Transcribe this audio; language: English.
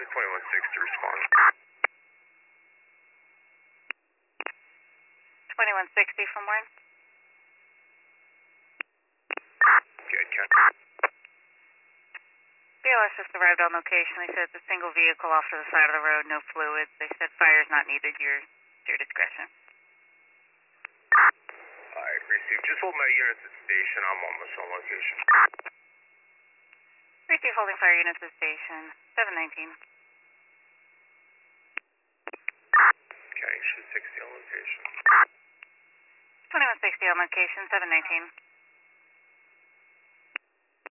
to 2160 respond. 2160 from where? Good, Ken. BLS just arrived on location. They said it's a single vehicle off to the side of the road, no fluids. They said fire is not needed. Your discretion. Alright, received. Just hold my units at station. I'm almost on location. Receive holding fire units at station. 719. Okay, she's 60 on location. 2160 on location. 719.